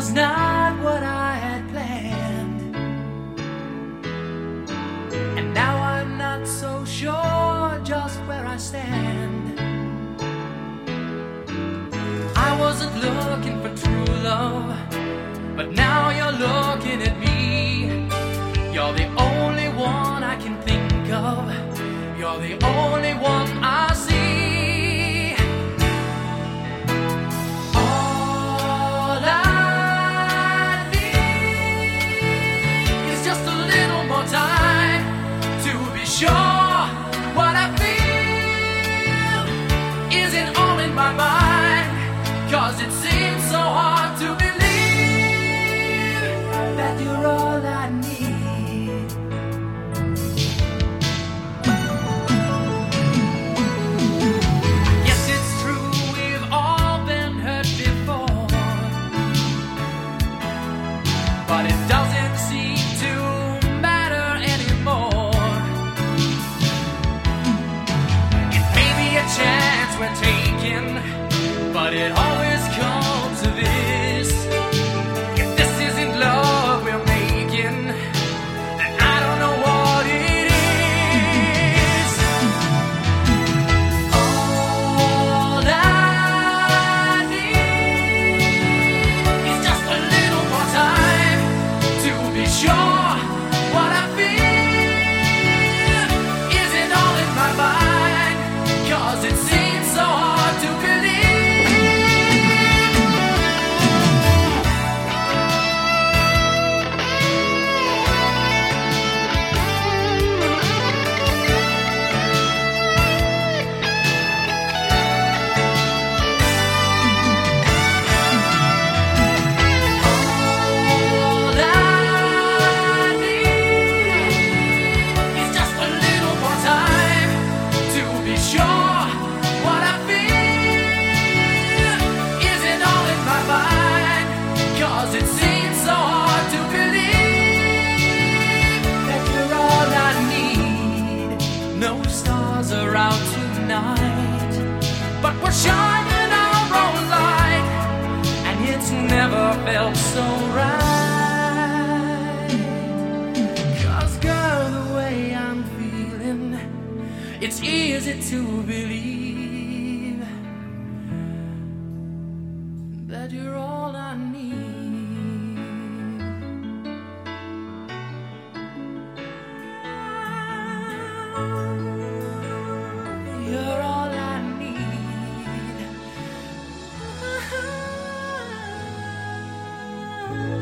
was not what I had planned, and now I'm not so sure just where I stand. I wasn't looking for true love, but now you're looking at me. You're the only one I can think of. You're the only one I see. All I need is just a little more time to be sure what I feel isn't all in my mind. 'Cause it seems so hard to believe that you're all I need. I guess it's true, we've all been hurt before, but it doesn't seem to matter anymore. It may be a chance we're taking, but it always comes to this. If this isn't love we're making, then I don't know what it is. All I need is just a little more time to be sure what I feel isn't all in my mind. 'Cause it seems so hard to believe. It seems so hard to believe that you're all I need. No stars are out tonight, but we're shining our own light, and it's never felt so right. 'Cause girl, the way I'm feeling, it's easy to believe that you're all I need. You're all I need.